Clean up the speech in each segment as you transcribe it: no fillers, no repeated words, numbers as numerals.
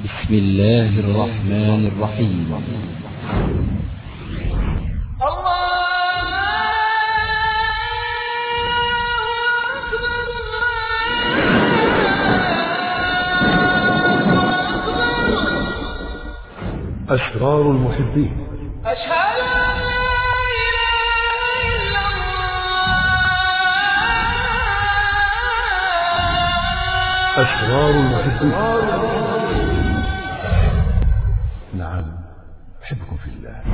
بسم الله الرحمن الرحيم. أسرار المحبين. أشهد أن لا إله إلا الله. أسرار المحبين. نعم، أحبكم في الله.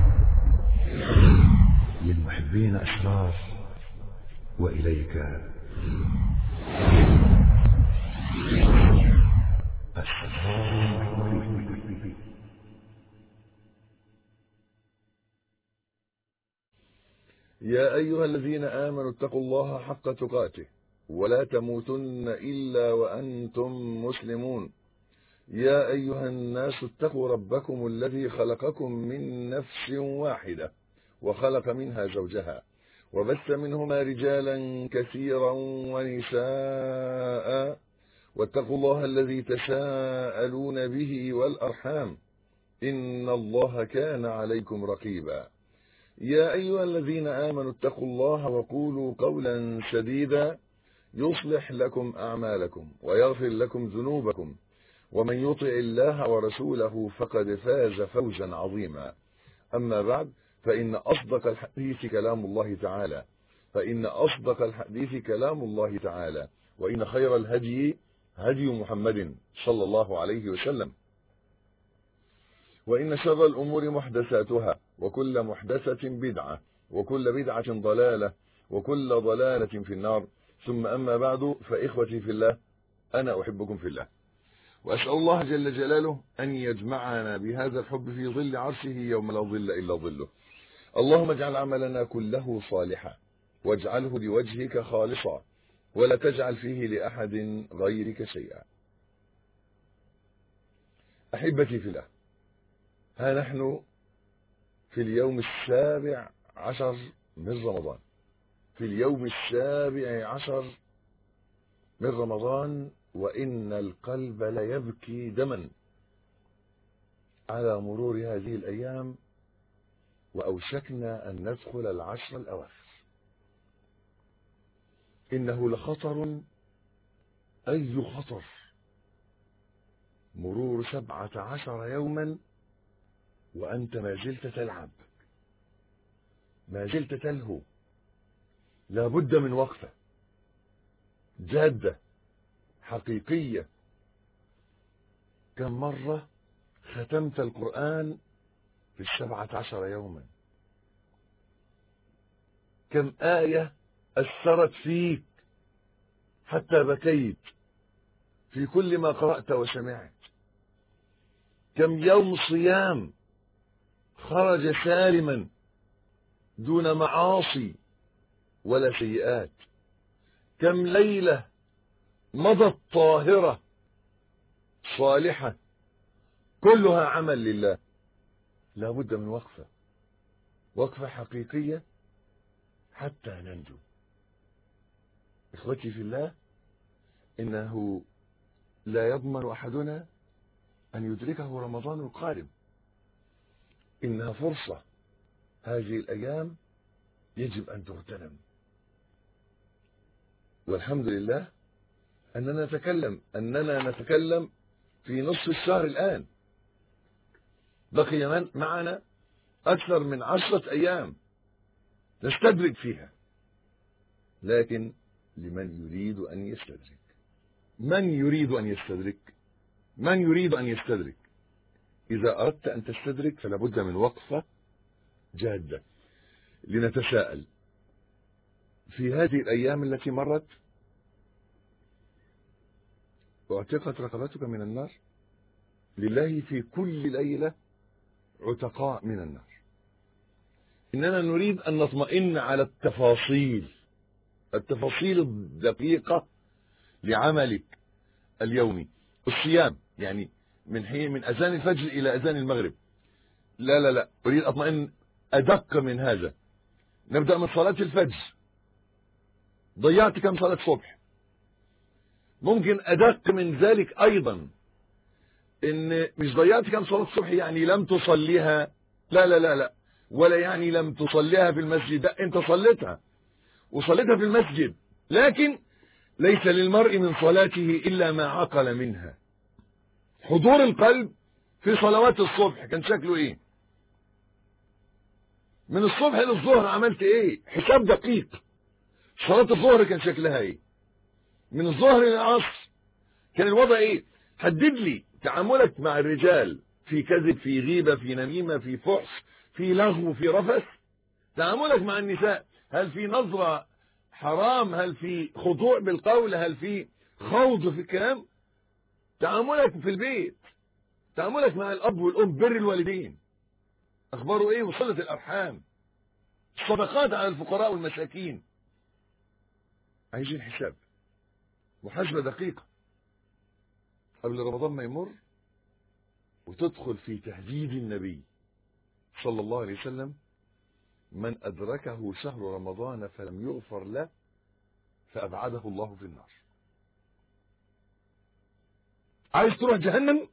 للمحبين أسرار، وإليك أسرار المحبين. يا أيها الذين آمنوا اتقوا الله حق تقاته ولا تموتن إلا وأنتم مسلمون. يا أيها الناس اتقوا ربكم الذي خلقكم من نفس واحدة وخلق منها زوجها وبث منهما رجالا كثيرا ونساء، واتقوا الله الذي تساءلون به والأرحام إن الله كان عليكم رقيبا. يا أيها الذين آمنوا اتقوا الله وقولوا قولا سديدا يصلح لكم أعمالكم ويغفر لكم ذنوبكم، ومن يطع الله ورسوله فقد فاز فوزا عظيما. أما بعد، فإن أصدق الحديث كلام الله تعالى، وإن خير الهدي هدي محمد صلى الله عليه وسلم، وإن شر الأمور محدثاتها، وكل محدثة بدعة، وكل بدعة ضلالة، وكل ضلالة في النار. ثم أما بعد، فإخوتي في الله، أنا أحبكم في الله، وأسأل الله جل جلاله أن يجمعنا بهذا الحب في ظل عرشه يوم لا ظل إلا ظله. اللهم اجعل عملنا كله صالحا، واجعله لوجهك خالصا، ولا تجعل فيه لأحد غيرك شيئا. أحبتي في الله، ها نحن في اليوم 17 من رمضان، وإن القلب ليبكي دما على مرور هذه الأيام، وأوشكنا أن ندخل العشر الأواخر. إنه لخطر، أي خطر، مرور 17 يوما وأنت ما زلت تلعب، ما زلت تلهو. لا بد من وقفة جادة حقيقية. كم مرة ختمت القرآن في 17 يوما؟ كم آية أثرت فيك حتى بكيت في كل ما قرأت وسمعت؟ كم يوم صيام خرج سالما دون معاصي ولا سيئات؟ كم ليلة مضت طاهرة صالحة كلها عمل لله؟ لا بد من وقفة حقيقية حتى ننجو. إخوتي في الله، إنه لا يضمن أحدنا أن يدركه رمضان القادم. إنها فرصة، هذه الأيام يجب أن تغتنم. والحمد لله أننا نتكلم في نصف الشهر الآن. بقي معنا أكثر من 10 أيام نستدرك فيها، لكن لمن يريد أن يستدرك. من يريد أن يستدرك؟ إذا أردت أن تستدرك فلا بد من وقفة جادة. لنتساءل في هذه الأيام التي مرت: اعتقت رقبتك من النار؟ لله في كل ليلة عتقاء من النار. إننا نريد أن نطمئن على التفاصيل الدقيقة لعملك اليومي. الصيام يعني من أذان الفجر إلى أذان المغرب. لا، أريد أطمئن أدق من هذا. نبدأ من صلاة الفجر، ضيعت كم صلاة صبح؟ ممكن أدق من ذلك أيضا. ان مش ضيعت كام صلاة الصبح يعني لم تصليها، لا لا لا لا، ولا يعني لم تصليها في المسجد، لا انت صليتها وصليتها في المسجد، لكن ليس للمرء من صلاته الا ما عقل منها. حضور القلب في صلوات الصبح كان شكله ايه؟ من الصبح للظهر عملت ايه؟ حساب دقيق. صلاة الظهر كان شكلها ايه؟ من الظهر للعصر كان الوضع ايه؟ حدد لي تعاملك مع الرجال، في كذب، في غيبة، في نميمة، في فحش، في لغو، في رفث. تعاملك مع النساء، هل في نظرة حرام؟ هل في خضوع بالقول؟ هل في خوض في الكلام؟ تعاملك في البيت، تعاملك مع الأب والأم، بر الوالدين أخباره إيه؟ وصلة الأرحام، الصدقات على الفقراء والمساكين. عايزين حساب، محاسبة دقيقة قبل رمضان ما يمر وتدخل في تهديد النبي صلى الله عليه وسلم: من أدركه شهر رمضان فلم يغفر له فأبعده الله في النار. عايز تروح جهنم؟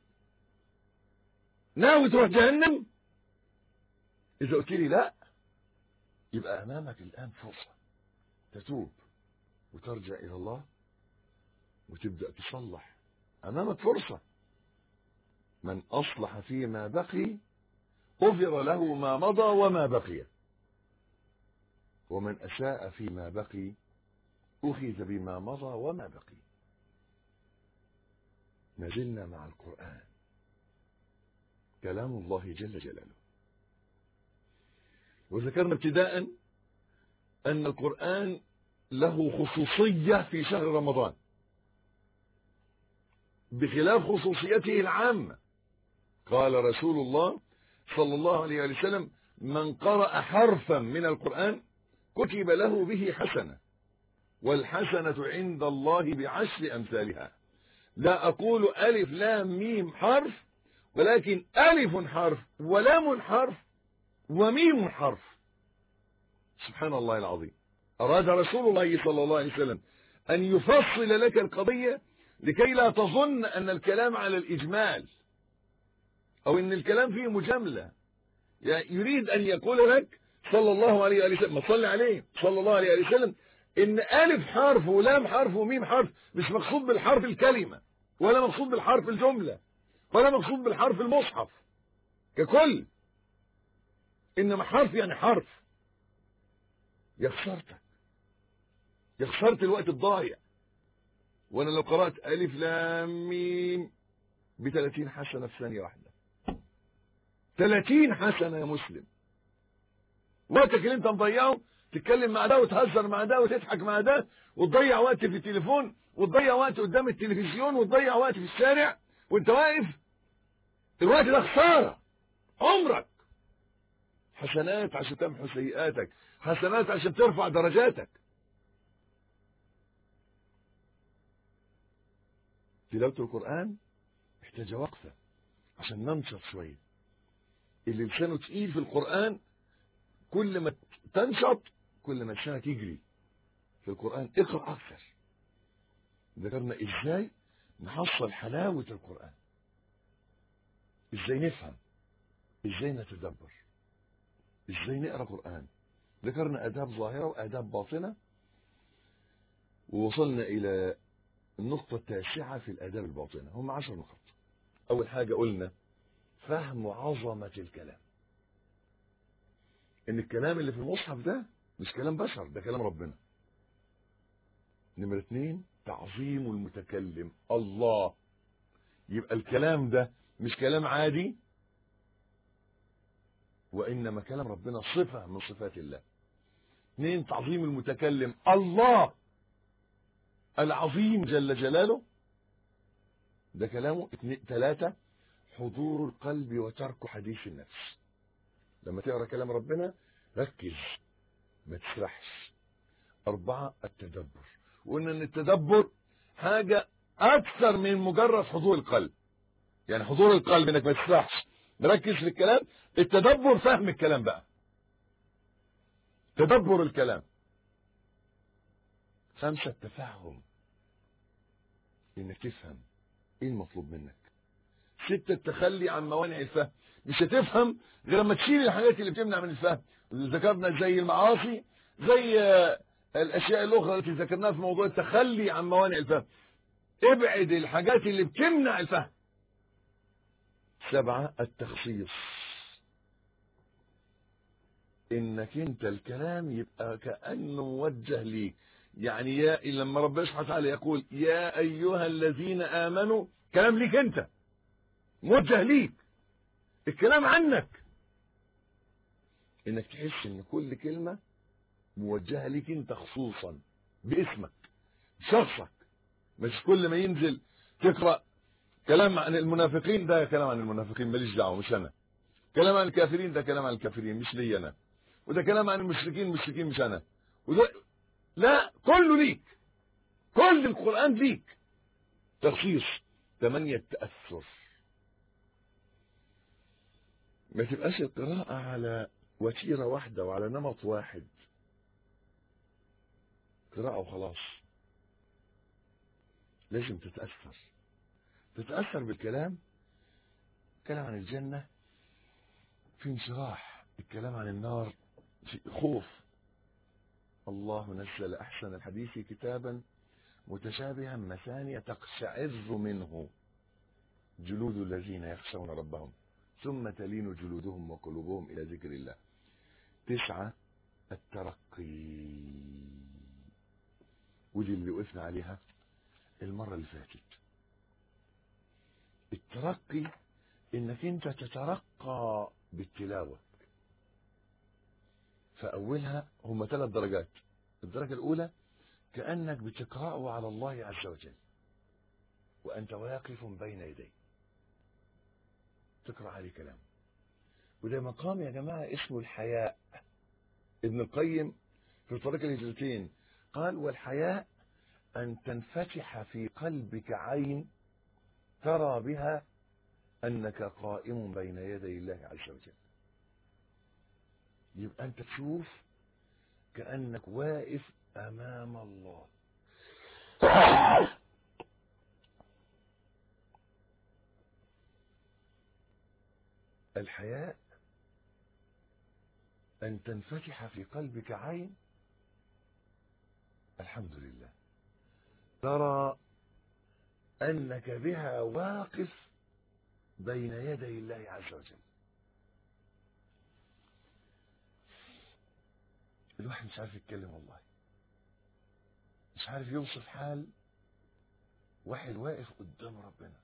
ناوي تروح جهنم؟ إذا قلت لي لا، يبقى أمامك الآن فرصة تتوب وترجع إلى الله وتبدأ تصلح. أمامك فرصة. من أصلح فيما بقي غفر له ما مضى وما بقي، ومن أساء فيما بقي أخذ بما مضى وما بقي. ما زلنا مع القرآن، كلام الله جل جلاله. وذكرنا ابتداء أن القرآن له خصوصية في شهر رمضان بخلاف خصوصيته العامة. قال رسول الله صلى الله عليه وسلم: من قرأ حرفا من القرآن كتب له به حسنة، والحسنة عند الله بعشر أمثالها. لا أقول ألف لام ميم حرف، ولكن ألف حرف ولام حرف وميم حرف. سبحان الله العظيم. أراد رسول الله صلى الله عليه وسلم أن يفصل لك القضية لكي لا تظن أن الكلام على الإجمال أو أن الكلام فيه مجاملة. يعني يريد أن يقول لك صلى الله عليه وسلم، ما صلي عليه صلى الله عليه وسلم، إن ألف حرف ولام حرف وميم حرف مش مقصود بالحرف الكلمة، ولا مقصود بالحرف الجملة، ولا مقصود بالحرف المصحف ككل، إنما حرف يعني حرف. يا خسرتك، يا خسرت الوقت الضايع. وانا لو قرأت ألف لام ميم ب30 حسنة في ثانية واحدة، 30 حسنة يا مسلم. وقتك اللي انت مضيعه تتكلم مع ده وتهزر مع ده وتضحك مع ده، وتضيع وقت في التليفون، وتضيع وقت قدام التلفزيون، وتضيع وقت في الشارع وانت واقف، الوقت ده خسارة عمرك. حسنات عشان تمحو سيئاتك، حسنات عشان ترفع درجاتك. تلاوة القرآن محتاجة وقفة عشان ننشط شوية. اللي لسانه تقيل في القرآن كل ما تنشط كل ما لسانك يجري في القرآن. اقرأ أكثر. ذكرنا إزاي نحصل حلاوة القرآن، إزاي نفهم، إزاي نتدبر، إزاي نقرأ قرآن. ذكرنا آداب ظاهرة وآداب باطنة، ووصلنا إلى النقطة التاسعة في الآداب الباطنة. هم 10 نقط. أول حاجة قلنا فهم عظمة الكلام، إن الكلام اللي في المصحف ده مش كلام بشر، ده كلام ربنا. نمرة 2 تعظيم المتكلم الله، يبقى الكلام ده مش كلام عادي، وإنما كلام ربنا، صفة من صفات الله. 2 تعظيم المتكلم الله العظيم جل جلاله، ده كلامه. 3 حضور القلب وترك حديث النفس. لما تقرأ كلام ربنا ركز ما تسرحش. 4 التدبر، وقلنا ان التدبر حاجة اكثر من مجرد حضور القلب. يعني حضور القلب انك ما تسرحش مركز في الكلام، التدبر فهم الكلام بقى، تدبر الكلام. 5 التفهم، انك تفهم ايه المطلوب منك. 6 التخلي عن موانع الفهم. مش هتفهم غير لما تشيل الحاجات اللي بتمنع من الفهم. ذكرنا زي المعاصي، زي الاشياء الاخرى التي ذكرناها في موضوع التخلي عن موانع الفهم. ابعد الحاجات اللي بتمنع الفهم. 7 التخصيص، انك انت الكلام يبقى كأنه موجه ليك. يعني لما ربنا سبحانه وتعالى يقول يا ايها الذين امنوا، كلام ليك انت، موجه ليك، الكلام عنك. انك تحس ان كل كلمة موجهة ليك انت خصوصا، باسمك، بشخصك. مش كل ما ينزل تقرأ كلام عن المنافقين، ده كلام عن المنافقين ماليش دعوه، مش انا. كلام عن الكافرين، ده كلام عن الكافرين مش لي انا. وده كلام عن المشركين مش انا. وده لا، كله ليك، كل القرآن ليك. تخصيص. 8 التأثر، ما تبقاش القراءة على وتيرة واحدة وعلى نمط واحد، قراءة وخلاص. لازم تتأثر بالكلام. الكلام عن الجنة في انشراح، الكلام عن النار في خوف. الله نزل أحسن الحديث كتابا متشابها مثانية تقشعر منه جلود الذين يخشون ربهم ثم تلين جلودهم وقلوبهم إلى ذكر الله. 9 الترقي، ودي اللي وقفنا عليها المرة اللي فاتت. الترقي انك انت تترقى بالتلاوة. فأولها هم 3 درجات. الدرجة الأولى كأنك بتقرأه على الله عز وجل وأنت واقف بين يديه، تقرأ عليه كلام. وده مقام يا جماعة اسمه الحياء. ابن القيم في طريق الهجرتين قال والحياء أن تنفتح في قلبك عين ترى بها أنك قائم بين يدي الله عز وجل. يبقى أنت تشوف كأنك واقف أمام الله. الحياء أن تنفتح في قلبك عين، الحمد لله، ترى أنك بها واقف بين يدي الله عز وجل. الواحد مش عارف يتكلم والله، مش عارف يوصف حال واحد واقف قدام ربنا.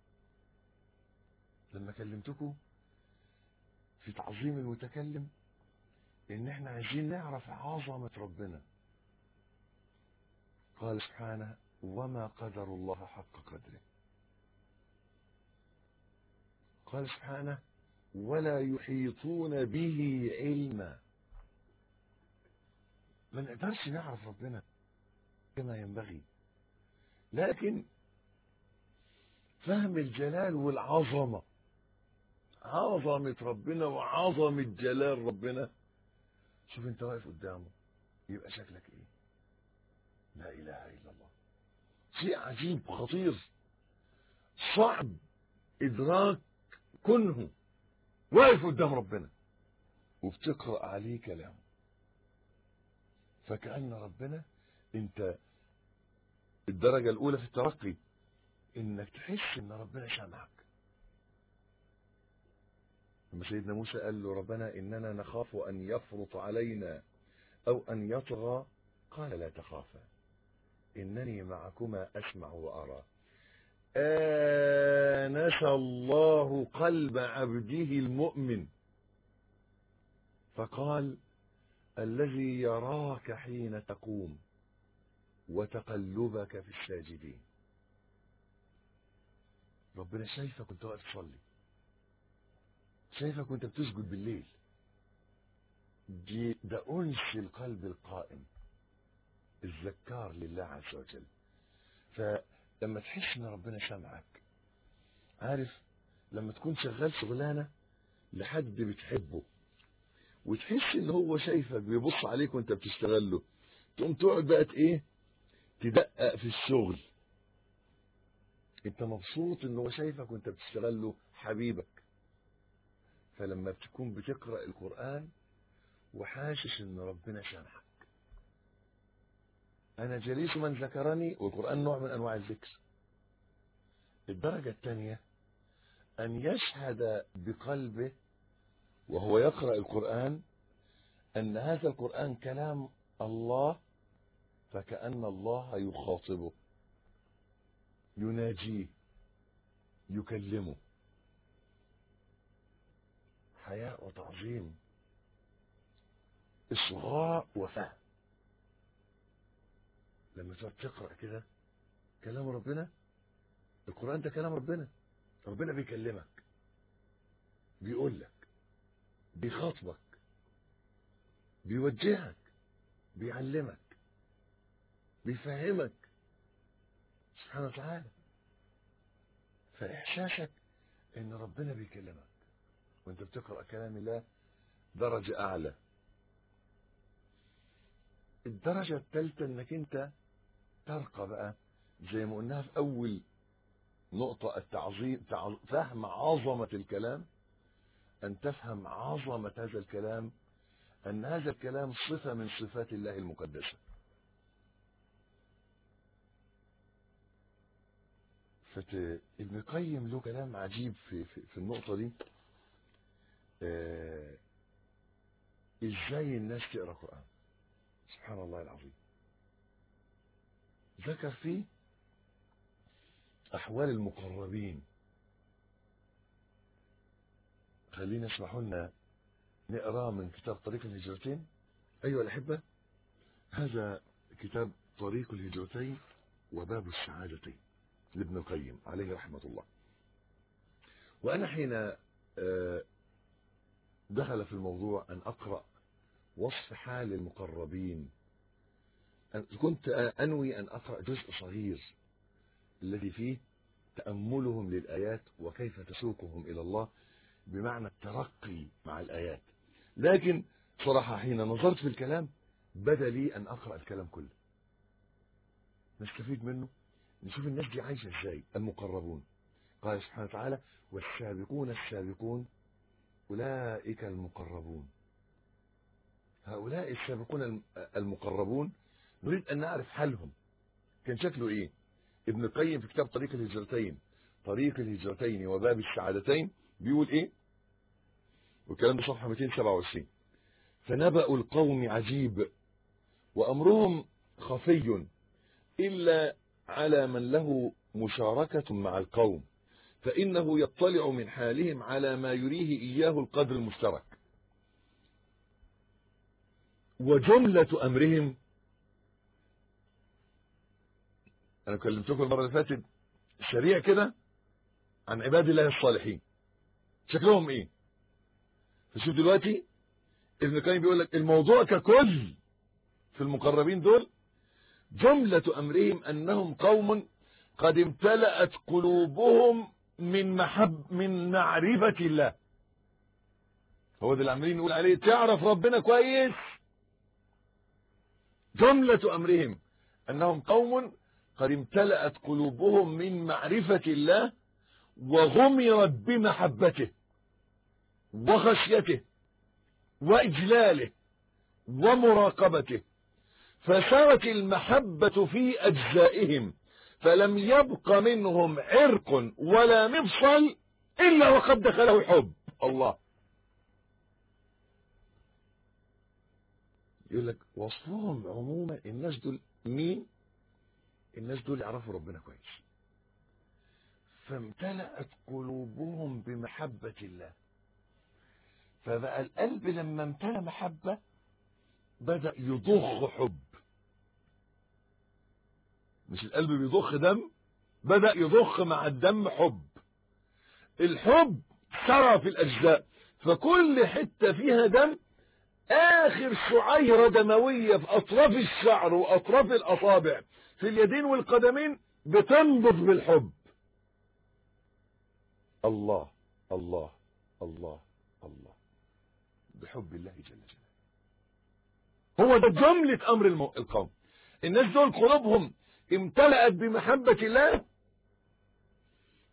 لما كلمتكم في تعظيم المتكلم ان احنا عايزين نعرف عظمة ربنا، قال سبحانه وما قدر الله حق قدره. قال سبحانه ولا يحيطون به علما. ما نقدرش نعرف ربنا كما ينبغي، لكن فهم الجلال والعظمة، عظمة ربنا وعظمة جلال ربنا. شوف انت واقف قدامه يبقى شكلك ايه؟ لا اله الا الله. شيء عجيب خطير صعب ادراك كنه. واقف قدام ربنا وبتقرأ عليه كلام، فكأن ربنا انت الدرجة الاولى في الترقي انك تحس ان ربنا سامعك. لما سيدنا موسى قال له ربنا اننا نخاف ان يفرط علينا او ان يطغى، قال لا تخافا انني معكما اسمع وارى. آنس الله قلب عبده المؤمن فقال الذي يراك حين تقوم وتقلبك في الساجدين. ربنا شايفك وانت واقف تصلي، شايفك وانت بتسجد بالليل. ده أنس القلب القائم الذكار لله عز وجل. فلما تحس ان ربنا سامعك، عارف لما تكون شغال شغلانة لحد بتحبه وتحس ان هو شايفك بيبص عليك وانت بتشتغل له، تقوم تقعد بقى ايه تدقق في الشغل انت مبسوط ان هو شايفك وانت بتشتغل له حبيبك. فلما بتكون بتقرأ القرآن وحاسس ان ربنا سامحك، انا جليس من ذكرني، والقرآن نوع من انواع الذكر. الدرجة الثانية ان يشهد بقلبه وهو يقرأ القرآن ان هذا القرآن كلام الله، فكأن الله يخاطبه، يناجيه، يكلمه. حياء وتعظيم، إصغاء وفهم. لما تقعد تقرأ كده كلام ربنا، القرآن ده كلام ربنا، ربنا بيكلمك، بيقول لك، بيخاطبك، بيوجهك، بيعلمك، بيفهمك سبحانه وتعالى. فإحساسك إن ربنا بيكلمك وأنت بتقرأ كلام الله درجة أعلى. الدرجة الثالثة إنك أنت ترقى بقى زي ما قلناها في أول نقطة، التعظيم، فهم عظمة الكلام، أن تفهم عظمة هذا الكلام، أن هذا الكلام صفة من صفات الله المقدسة. ابن القيم له كلام عجيب في النقطة دي. ازاي الناس تقرأ قرآن، سبحان الله العظيم. ذكر فيه أحوال المقربين. خلينا اسمحوا لنا نقرأ من كتاب طريق الهجرتين. أيها الأحبة، هذا كتاب طريق الهجرتين وباب السعادتين لابن القيم عليه رحمة الله. وأنا حين دخل في الموضوع أن أقرأ وصف حال المقربين، كنت أنوي أن أقرأ جزء صغير الذي فيه تأملهم للآيات وكيف تسوقهم إلى الله، بمعنى الترقي مع الآيات. لكن صراحة حين نظرت في الكلام بدا لي أن أقرأ الكلام كله، نستفيد منه، نشوف الناس دي عايشة ازاي. المقربون، قال سبحانه وتعالى: والسابقون السابقون أولئك المقربون. هؤلاء السابقون المقربون نريد أن نعرف حالهم كان شكله إيه. ابن القيم في كتاب طريق الهجرتين وباب السعادتين بيقول إيه، والكلام ده صفحة 227: فنبأ القوم عجيب وأمرهم خفي إلا على من له مشاركة مع القوم، فإنه يطلع من حالهم على ما يريه إياه القدر المشترك. وجملة أمرهم، أنا كلمتكم المرة اللي فاتت سريع كده عن عباد الله الصالحين شكلهم إيه. فشوف دلوقتي ابن القيم بيقول لك الموضوع ككل في المقربين دول، جملة أمرهم أنهم قوم قد امتلأت قلوبهم من معرفة الله. هو ده اللي عمالين نقول عليه، تعرف ربنا كويس. جملة أمرهم أنهم قوم قد امتلأت قلوبهم من معرفة الله وغمرت بمحبته وخشيته وإجلاله ومراقبته، فسرت المحبة في أجزائهم، فلم يبق منهم عرق ولا مفصل إلا وقد دخله الحب. الله يقول لك وصفهم عموما، الناس دول مين؟ الناس دول يعرفوا ربنا كويس، فامتلأت قلوبهم بمحبة الله. فبقى القلب لما امتلأ محبة بدأ يضخ حب، مش القلب بيضخ دم، بدأ يضخ مع الدم حب. الحب سرى في الأجزاء، فكل حتة فيها دم آخر شعيرة دموية في أطراف الشعر وأطراف الأصابع في اليدين والقدمين بتنبض بالحب. الله الله الله الله، بحب الله جل جلاله. هو ده جملة أمر القوم. الناس دول قلوبهم امتلأت بمحبة الله،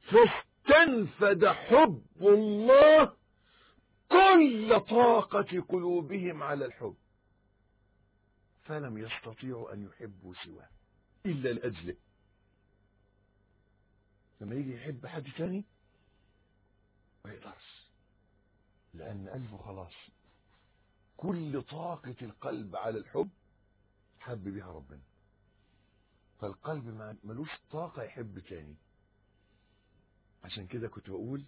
فاستنفد حب الله كل طاقة قلوبهم على الحب، فلم يستطيعوا أن يحبوا سواه إلا لأجله. لما يجي يحب حد تاني ما يقدرش، لأن قلبه خلاص كل طاقة القلب على الحب حب بها ربنا، فالقلب ملوش طاقة يحب تاني. عشان كده كنت بقول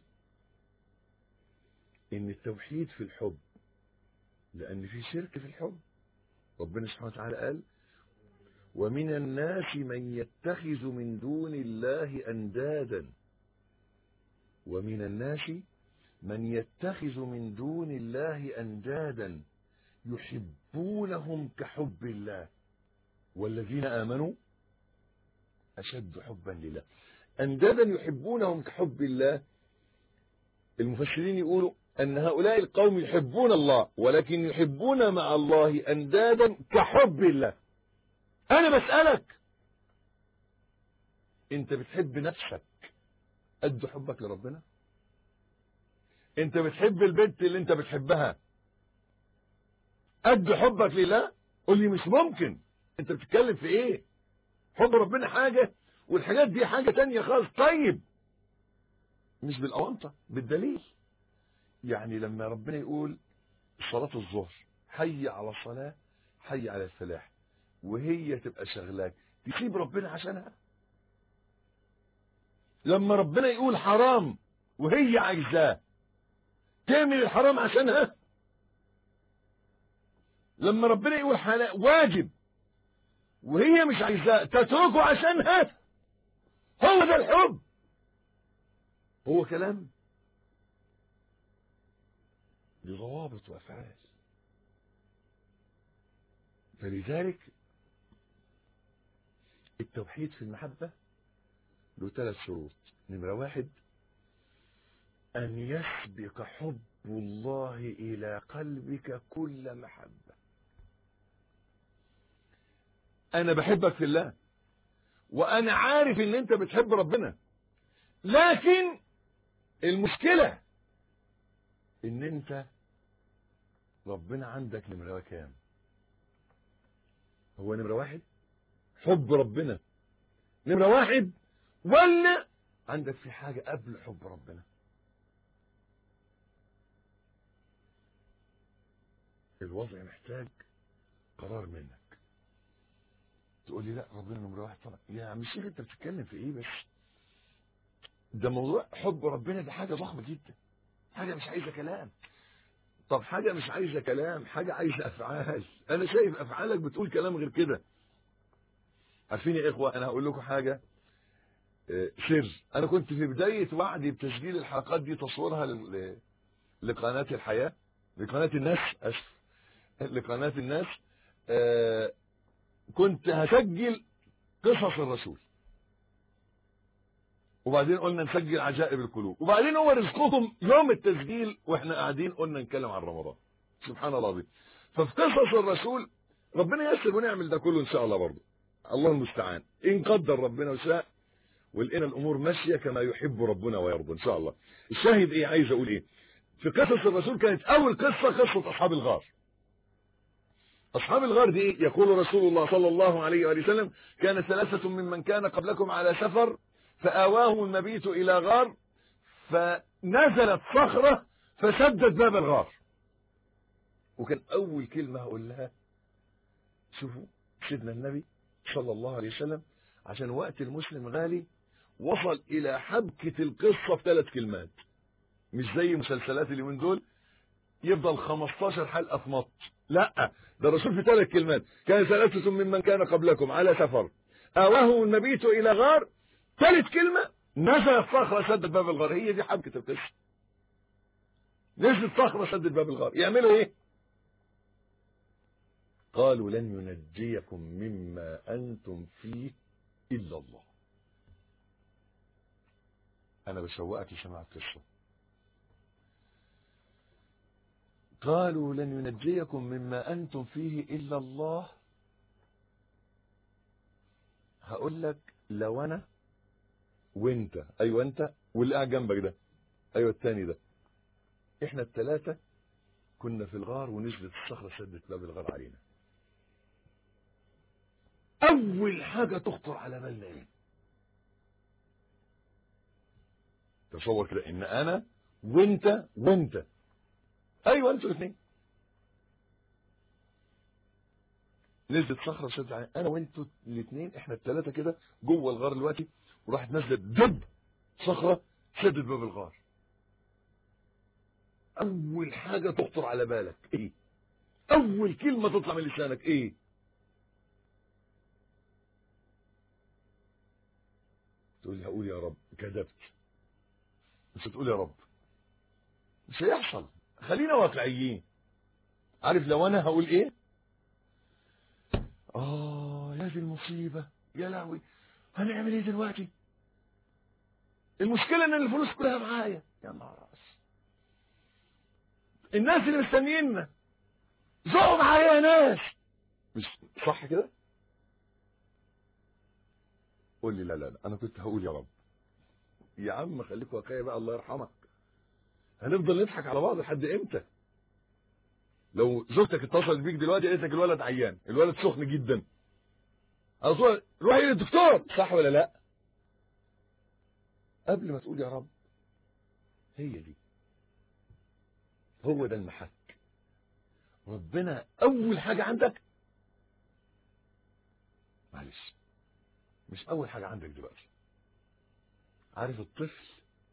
إن التوحيد في الحب، لأن في شرك في الحب. ربنا سبحانه وتعالى قال: ومن الناس من يتخذ من دون الله أندادا، ومن الناس من يتخذ من دون الله أندادا يحبونهم كحب الله والذين آمنوا أشد حبا لله. أندادا يحبونهم كحب الله، المفسرين يقولوا أن هؤلاء القوم يحبون الله ولكن يحبون مع الله أندادا كحب الله. أنا بسألك، أنت بتحب نفسك قد حبك لربنا؟ أنت بتحب البنت اللي أنت بتحبها قد حبك لله؟ قل لي مش ممكن. أنت بتتكلم في إيه؟ حب ربنا حاجة والحاجات دي حاجة تانية خالص. طيب مش بالأونطة، بالدليل. يعني لما ربنا يقول صلاة الظهر حي على الصلاة حي على الفلاح، وهي تبقى شغلاك، تسيب ربنا عشانها؟ لما ربنا يقول حرام وهي عايزاه، تعمل الحرام عشانها؟ لما ربنا يقول واجب وهي مش عايزاه، تتركه عشانها؟ هو ده الحب؟ هو كلام؟ دي ضوابط وافعال. فلذلك التوحيد في المحبة له 3 شروط. نمرة 1: أن يسبق حب الله إلى قلبك كل محبة. أنا بحبك في الله وأنا عارف إن أنت بتحب ربنا، لكن المشكلة إن أنت ربنا عندك نمرة كام؟ هو نمرة 1 حب ربنا نمرة 1، ولا عندك في حاجة قبل حب ربنا؟ الوضع محتاج قرار منك. تقول لي لا ربنا نمرة 1 طبعا. يا عم الشيخ انت بتتكلم في ايه بس؟ ده موضوع حب ربنا ده حاجة ضخمة جدا، حاجة مش عايزة كلام. طب حاجة مش عايزة كلام، حاجة عايزة أفعال. أنا شايف أفعالك بتقول كلام غير كده. عارفين يا إخوة، أنا هقول لكم حاجة سر. أنا كنت في بداية وعدي بتسجيل الحلقات دي تصويرها لقناة الحياة، لقناة الناس، لقناة الناس. كنت هسجل قصص الرسول، وبعدين قلنا نسجل عجائب القلوب، وبعدين هو رزقكم يوم التسجيل واحنا قاعدين قلنا نتكلم عن رمضان. سبحان الله العظيم. ففي قصص الرسول ربنا يسر ونعمل ده كله ان شاء الله برضه، الله المستعان، ان قدر ربنا وشاء ولقينا الامور ماشيه كما يحب ربنا ويرضى ان شاء الله. الشاهد ايه؟ عايز اقول ايه؟ في قصص الرسول كانت اول قصه اصحاب الغار. أصحاب الغار دي إيه؟ يقول رسول الله صلى الله عليه وآله وسلم: كان 3 ممن كان قبلكم على سفر فآواهم المبيت إلى غار فنزلت صخرة فسدت باب الغار. وكان أول كلمة هقول لها، شوفوا سيدنا النبي صلى الله عليه وسلم عشان وقت المسلم غالي وصل إلى حبكة القصة في 3 كلمات، مش زي مسلسلات اليومين دول يفضل 15 حلقة في مط. لا، ده الرسول في 3 كلمات. كان 3 ممن كان قبلكم على سفر آواهم المبيت إلى غار، 3 كلمة نزلت صخرة سدت باب الغار. هي دي حبكة القصة. نزلت صخرة سدت باب الغار. يعملوا ايه؟ قالوا لن ينجيكم مما أنتم فيه إلا الله. أنا بشوقك لسماع القصة. قالوا لن ينجيكم مما أنتم فيه إلا الله. هقول لك لو أنا وانت، أيوة أنت واللي قاعد جنبك ده، ايوه التاني ده. احنا الثلاثه كنا في الغار ونزلت الصخره سدت باب الغار علينا. اول حاجه تخطر على بالنا ايه؟ تصور كده ان انا وانت ايوه انتوا الاثنين، نزلت صخره سدت علينا انا وانتوا الاثنين، احنا الثلاثه كده جوه الغار دلوقتي، وراحت نزلت دب صخره سدت باب الغار. اول حاجه تخطر على بالك ايه؟ اول كلمه تطلع من لسانك ايه؟ تقول لي هقول يا رب. كذبت. مش هتقول يا رب، مش هيحصل. خلينا واقعيين. عارف لو انا هقول ايه؟ يا دي المصيبه، يا لهوي، هنعمل ايه دلوقتي؟ المشكله ان الفلوس كلها معايا، يا نهار راس، الناس اللي مستنييننا زقوا معايا يا ناس. مش صح كده؟ قول لي لا انا كنت هقول يا رب. يا عم خليك واقعي بقى، الله يرحمك. هنفضل نضحك على بعض لحد امتى؟ لو زوجتك اتصلت بيك دلوقتي قالت لك الولد عيان، الولد سخن جدا، على طول روحي للدكتور، صح ولا لا؟ قبل ما تقول يا رب، هي دي، هو ده المحك. ربنا اول حاجه عندك. معلش، مش اول حاجه عندك دلوقتي. عارف الطفل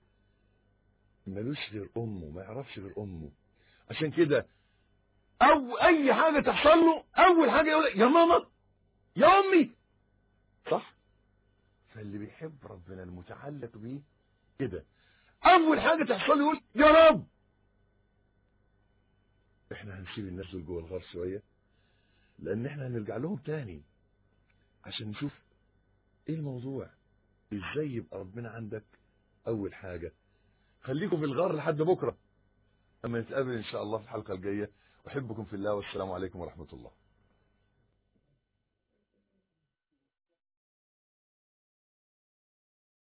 ملوش غير امه، ما يعرفش غير امه، عشان كده او اي حاجه تحصل له اول حاجه يقول يا ماما يا امي، صح؟ فاللي بيحب ربنا المتعلق بيه كده اول حاجه تحصل له يقول يا رب. احنا هنسيب الناس دول جوه الغار شويه، لان احنا هنرجع لهم تاني عشان نشوف ايه الموضوع، ازاي يبقى ربنا عندك اول حاجه. خليكم في الغار لحد بكره اما نتقابل ان شاء الله في الحلقه الجايه. احبكم في الله، والسلام عليكم ورحمه الله.